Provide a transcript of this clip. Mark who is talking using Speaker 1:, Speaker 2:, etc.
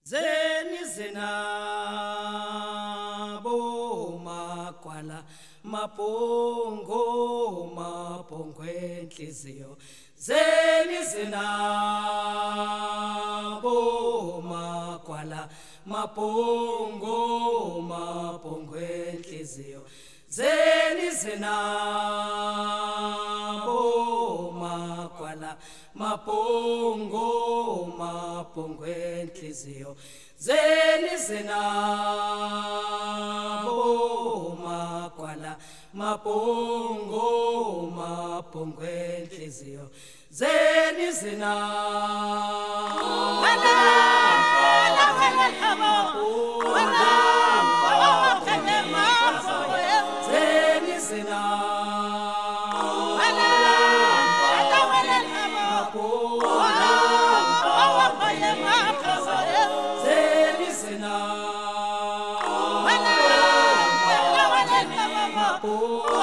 Speaker 1: Zeni zinabo makwala mapongo enhliziyo. Zeni zinabo makwala mapongo enhliziyo. Zeni zinabo makwala mapongo enhliziyo. Zeni zinabo makwala mapongo enhliziyo. Zeni zinabo oh